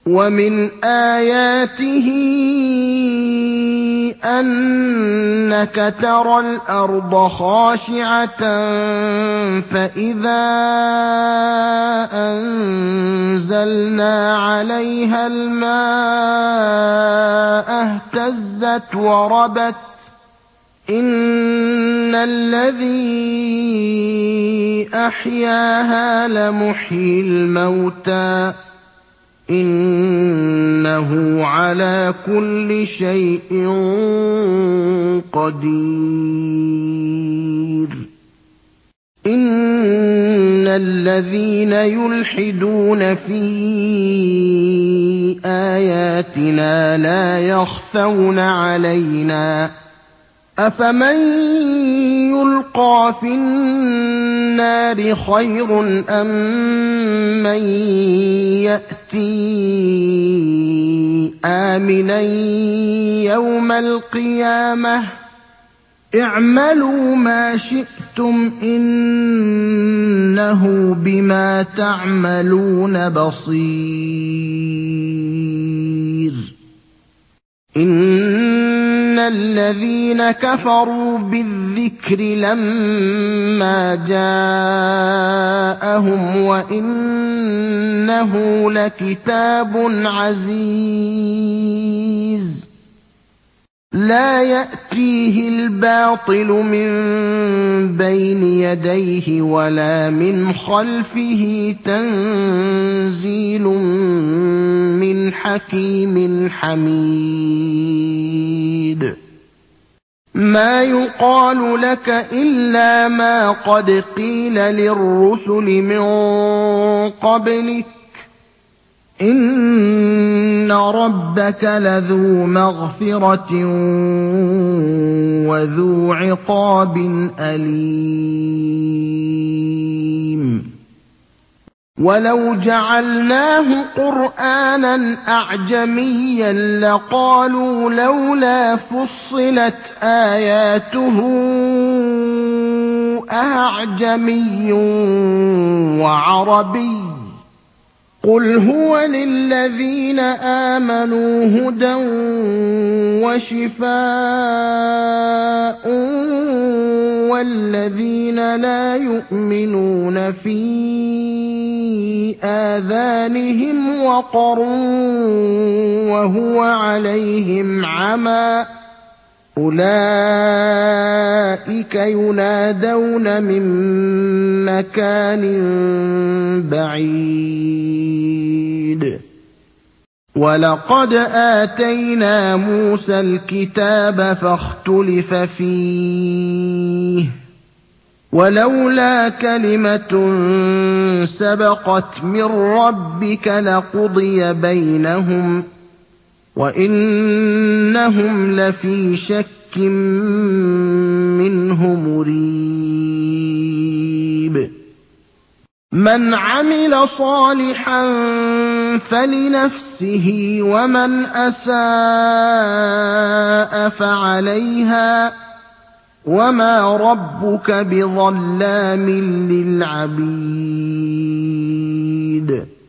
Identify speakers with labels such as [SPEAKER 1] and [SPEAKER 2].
[SPEAKER 1] وَمِنْ آيَاتِهِ أَنَّكَ تَرَى الْأَرْضَ خَاشِعَةً فَإِذَا أَنزَلْنَا عَلَيْهَا الْمَاءَ اهْتَزَّتْ وَرَبَتْ ۚ إِنَّ الَّذِي أَحْيَاهَا لَمُحْيِي الْمَوْتَىٰ ۚ إِنَّهُ عَلَىٰ كُلِّ شَيْءٍ قَدِيرٌ إِنَّ الَّذِينَ يُلْحِدُونَ فِي آيَاتِنَا لَا يَخْفَوْنَ عَلَيْنَا ۗ أَفَمَن يُلْقَىٰ فِي النَّارِ خَيْرٌ أَم مَّن يَأْتِي آمِنًا يَوْمَ الْقِيَامَةِ ۚ اعْمَلُوا مَا شِئْتُمْ ۖ إِنَّهُ بِمَا تَعْمَلُونَ بَصِيرٌ إِنَّ الَّذِينَ كَفَرُوا بِالذِّكْرِ لَمَّا جَاءَهُمْ وَإِنَّهُ لَكِتَابٌ عَزِيزٌ لَّا يَأْتِيهِ الْبَاطِلُ مِن بَيْنِ يَدَيْهِ وَلَا مِنْ خَلْفِهِ ۖ تَنزِيلٌ مِّنْ حَكِيمٍ حَمِيدٍ مَا يُقَالُ لَكَ إِلَّا مَا قَدْ قِيلَ لِلرُّسُلِ مِن قَبْلِكَ ۚ إِنَّ رَبَّكَ لَذُو مَغْفِرَةٍ وَذُو عِقَابٍ أَلِيمٍ وَلَوْ جَعَلْنَاهُ قُرْآنًا أَعْجَمِيًّا لَّقَالُوا لَوْلَا فُصِّلَتْ آيَاتُهُ أَأَعْجَمِيٌّ وَعَرَبِيٌّ ۗ قُلْ هُوَ لِلَّذِينَ آمَنُوا هُدًى وَشِفَاءٌ ۖ وَالَّذِينَ لَا يُؤْمِنُونَ فِي آذَانِهِمْ وَقْرٌ وَهُوَ عَلَيْهِمْ عَمًى ۚ أُولَٰئِكَ يُنَادَوْنَ مِن مَّكَانٍ بَعِيدٍ وَلَقَدْ آتَيْنَا مُوسَى الْكِتَابَ فَاخْتُلِفَ فِيهِ ۚ وَلَوْلَا كَلِمَةٌ سَبَقَتْ مِن رَّبِّكَ لَقُضِيَ بَيْنَهُمْ ۚ وَإِنَّهُمْ لَفِي شَكٍّ مِّنْهُ مُرِيبٍ مَنْ عَمِلَ صَالِحًا فَلِنَفْسِهِ ۖ وَمَنْ أَسَاءَ فَعَلَيْهَا ۗ وَمَا رَبُّكَ بِظَلَّامٍ لِّلْعَبِيدِ